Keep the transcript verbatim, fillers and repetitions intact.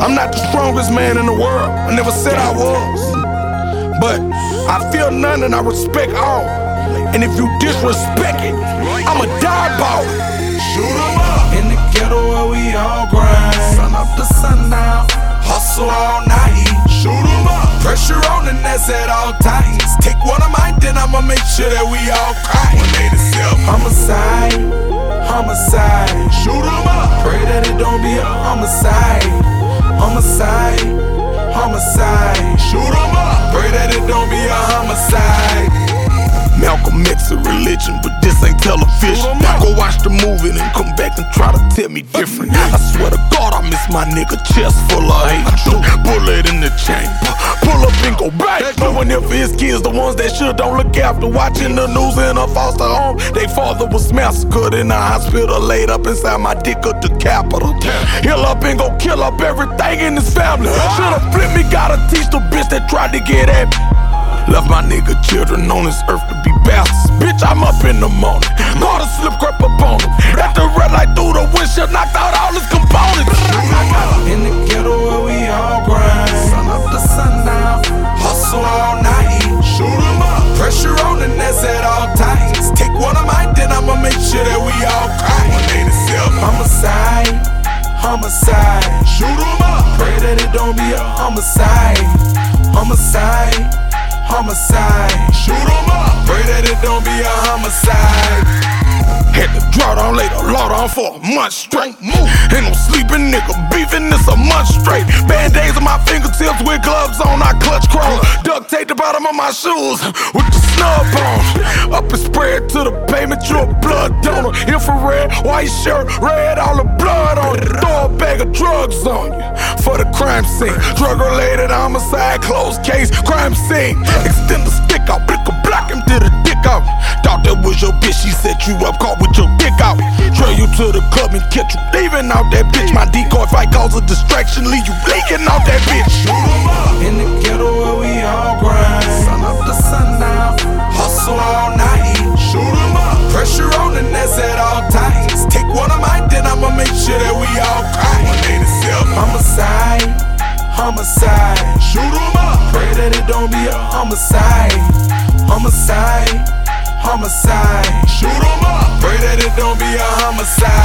I'm not the strongest man in the world, I never said I was. But I feel none and I respect all. And if you disrespect it, I'ma die about it. Shoot 'em up. In the ghetto where we all grind, Sun up to sundown, hustle all night. shoot 'em up. Pressure on the nets at all times. Take one of mine, then I'ma make sure that we all cry. When they self, Homicide, homicide. shoot 'em up. Pray that it don't be a homicide. Homicide, homicide. Shoot 'em up. Pray that it don't be a homicide. Malcolm X a religion, but this ain't television. Go watch the movie and come back and try to tell me different. I swear to God, I miss my nigga chest full of hate. Bullet in the chamber, pull up and go back. Knowing if his kids, the ones that should don't look after, watching the news in a foster home. They father was massacred in a hospital, laid up inside my dick of the Capitol. Heal up and go kill up everything in his family. Should've flipped me, gotta teach the bitch that tried to get at me. Left my nigga children on this earth to be bastards. Bitch, I'm up in the morning. Caught a slip, crept up on him. At the red light through the windshield, knocked out all his components. In the ghetto where we all grind, Sun up to sundown, hustle all night. shoot 'em up. Pressure on the nets at all times. Take one of mine, then I'ma make sure that we all cry. When they self, Homicide, homicide. shoot 'em up. Pray that it don't be a homicide. Homicide, homicide. Shoot 'em up. Pray that it don't be a homicide. Had to draw down later, law down for a month straight. Move. Ain't no sleeping nigga beefing this a month straight. Band-aids on my fingertips with gloves on, I clutch crawl. Duct tape the bottom of my shoes with the snub on. Up and spread to the pavement, you a blood donor. Infrared, white shirt, red, all the blood on it. Throw a bag of drugs on you for the crime scene. Drug-related homicide, closed case, crime scene. Extend the stick out, blick a block him to the dick out. Thought that was your bitch, she set you up, caught with your dick out. Trail you to the club and catch you leaving out that bitch. My decoy fight cause a distraction, leave you leaking out that bitch. Shoot 'em up. In the ghetto where we all grind, Sun up to sundown, hustle all night. shoot 'em up. Pressure on the nets at all times. Take one of mine, then I'ma make sure that we all cry. When they self, Homicide, homicide. shoot 'em up. Pray that it don't be a homicide. Homicide, homicide. Shoot 'em up. Pray that it don't be a homicide.